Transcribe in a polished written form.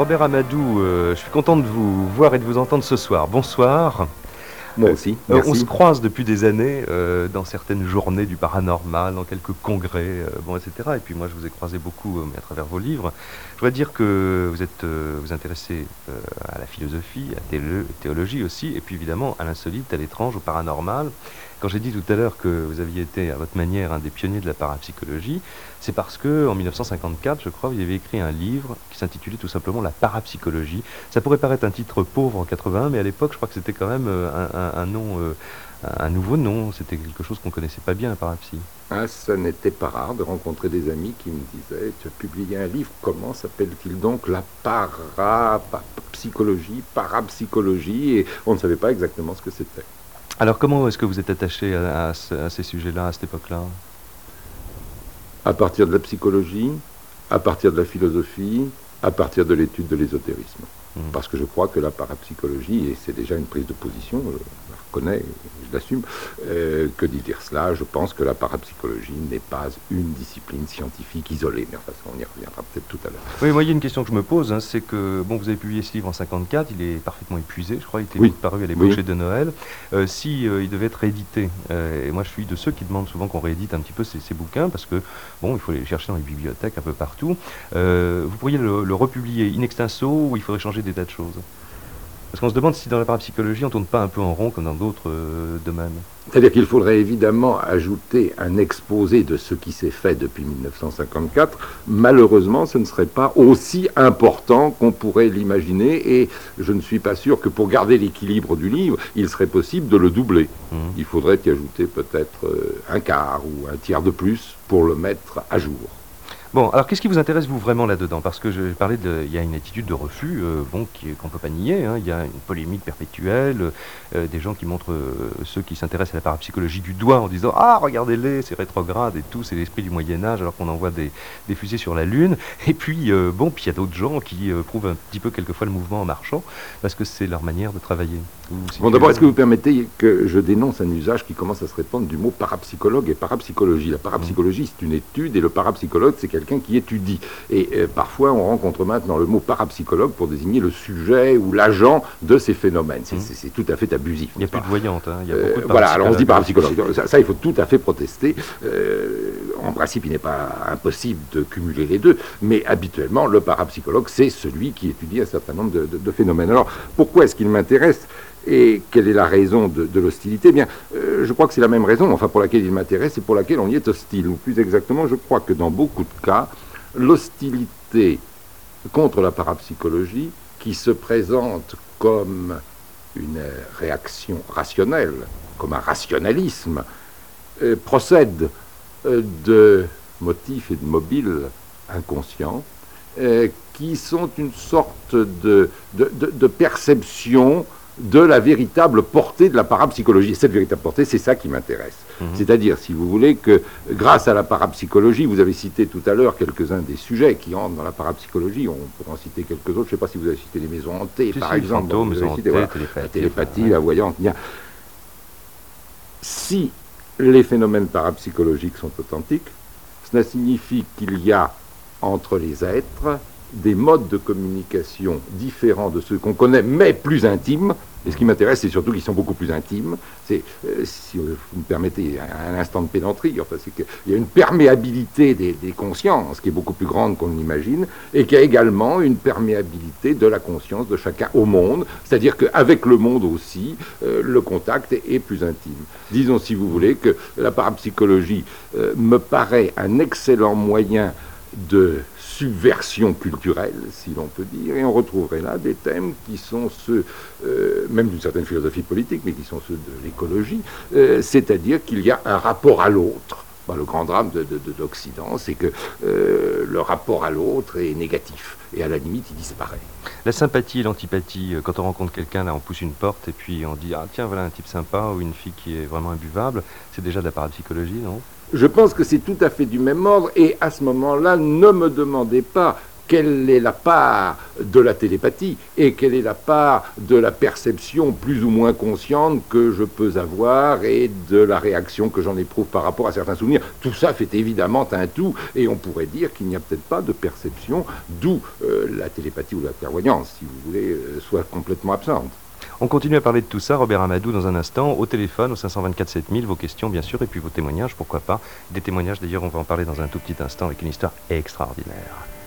Robert Amadou, je suis content de vous voir et de vous entendre ce soir. Bonsoir. Moi aussi, merci. On se croise depuis des années dans certaines journées du paranormal, dans quelques congrès, etc. Et puis moi, je vous ai croisé beaucoup à travers vos livres. Je voudrais dire que vous intéressez à la philosophie, à la théologie aussi, et puis évidemment à l'insolite, à l'étrange, au paranormal. Quand j'ai dit tout à l'heure que vous aviez été à votre manière un des pionniers de la parapsychologie, c'est parce que en 1954, je crois, vous avez écrit un livre qui s'intitulait tout simplement La parapsychologie. Ça pourrait paraître un titre pauvre en 81, mais à l'époque, je crois que c'était quand même un nom, un nouveau nom. C'était quelque chose qu'on connaissait pas bien, la parapsy. Ah, ça n'était pas rare de rencontrer des amis qui me disaient « Tu as publié un livre, comment s'appelle-t-il donc ? La parapsychologie ?» Et on ne savait pas exactement ce que c'était. Alors comment est-ce que vous êtes attaché à ces sujets-là, à cette époque-là ? À partir de la psychologie, à partir de la philosophie, à partir de l'étude de l'ésotérisme. Parce que je crois que la parapsychologie, et c'est déjà une prise de position, je la reconnais, je l'assume, que d'y dire cela, je pense que la parapsychologie n'est pas une discipline scientifique isolée. Mais enfin, on y reviendra peut-être tout à l'heure. Oui, moi, il y a une question que je me pose, c'est que, bon, vous avez publié ce livre en 54, il est parfaitement épuisé, je crois, il était paru à l'époque chez De Noël. Si il devait être réédité, et moi je suis de ceux qui demandent souvent qu'on réédite un petit peu ces bouquins, parce que, bon, il faut les chercher dans les bibliothèques un peu partout, vous pourriez le republier in extenso, ou il faudrait changer des tas de choses. Parce qu'on se demande si dans la parapsychologie on ne tourne pas un peu en rond comme dans d'autres domaines. C'est-à-dire qu'il faudrait évidemment ajouter un exposé de ce qui s'est fait depuis 1954. Malheureusement, ce ne serait pas aussi important qu'on pourrait l'imaginer, et je ne suis pas sûr que pour garder l'équilibre du livre, il serait possible de le doubler. Il faudrait y ajouter peut-être un quart ou un tiers de plus pour le mettre à jour. Bon, alors qu'est-ce qui vous intéresse, vous, vraiment là-dedans ? Parce que j'ai parlé il y a une attitude de refus, qu'on ne peut pas nier, hein. Il y a une polémique perpétuelle, des gens qui montrent ceux qui s'intéressent à la parapsychologie du doigt en disant « Ah, regardez-les, c'est rétrograde et tout, c'est l'esprit du Moyen-Âge, alors qu'on envoie des fusées sur la Lune. » Et puis, puis il y a d'autres gens qui prouvent un petit peu quelquefois le mouvement en marchant, parce que c'est leur manière de travailler. Bon, d'abord, est-ce que vous permettez que je dénonce un usage qui commence à se répandre du mot parapsychologue et parapsychologie ? La parapsychologie, c'est une étude, et le parapsychologue, c'est quelqu'un qui étudie. Et parfois, on rencontre maintenant le mot parapsychologue pour désigner le sujet ou l'agent de ces phénomènes. C'est tout à fait abusif. Il n'y a plus de voyantes, hein. Il y a beaucoup de voilà, alors on se dit parapsychologue. Ça, il faut tout à fait protester. En principe, il n'est pas impossible de cumuler les deux, mais habituellement, le parapsychologue, c'est celui qui étudie un certain nombre de phénomènes. Alors, pourquoi est-ce qu'il m'intéresse ? Et quelle est la raison de l'hostilité ? Eh bien, je crois que c'est la même raison, pour laquelle il m'intéresse et pour laquelle on y est hostile. Ou plus exactement, je crois que dans beaucoup de cas, l'hostilité contre la parapsychologie, qui se présente comme une réaction rationnelle, comme un rationalisme, procède de motifs et de mobiles inconscients, qui sont une sorte de perception de la véritable portée de la parapsychologie. Et cette véritable portée, c'est ça qui m'intéresse. C'est-à-dire, si vous voulez, que grâce à la parapsychologie, vous avez cité tout à l'heure quelques-uns des sujets qui entrent dans la parapsychologie, on pourra en citer quelques autres, je ne sais pas si vous avez cité les maisons hantées, par exemple, fantômes, la télépathie, la voyance. Bien. Si les phénomènes parapsychologiques sont authentiques, cela signifie qu'il y a entre les êtres des modes de communication différents de ceux qu'on connaît, mais plus intimes. Et ce qui m'intéresse, c'est surtout qu'ils sont beaucoup plus intimes. C'est, si vous me permettez un instant de pédanterie, c'est qu'il y a une perméabilité des consciences qui est beaucoup plus grande qu'on l'imagine, et qu'il y a également une perméabilité de la conscience de chacun au monde. C'est-à-dire qu'avec le monde aussi, le contact est plus intime. Disons, si vous voulez, que la parapsychologie me paraît un excellent moyen de subversion culturelle, si l'on peut dire, et on retrouverait là des thèmes qui sont ceux, même d'une certaine philosophie politique, mais qui sont ceux de l'écologie, c'est-à-dire qu'il y a un rapport à l'autre. Le grand drame de l'Occident, c'est que le rapport à l'autre est négatif, et à la limite, il disparaît. La sympathie et l'antipathie, quand on rencontre quelqu'un, là, on pousse une porte, et puis on dit « Ah tiens, voilà un type sympa » ou une fille qui est vraiment imbuvable, c'est déjà de la parapsychologie, non ? Je pense que c'est tout à fait du même ordre, et à ce moment-là, ne me demandez pas quelle est la part de la télépathie et quelle est la part de la perception plus ou moins consciente que je peux avoir et de la réaction que j'en éprouve par rapport à certains souvenirs. Tout ça fait évidemment un tout, et on pourrait dire qu'il n'y a peut-être pas de perception, d'où la télépathie ou la clairvoyance, si vous voulez, soit complètement absente. On continue à parler de tout ça, Robert Amadou, dans un instant, au téléphone, au 524 7000, vos questions, bien sûr, et puis vos témoignages, pourquoi pas. Des témoignages, d'ailleurs, on va en parler dans un tout petit instant avec une histoire extraordinaire.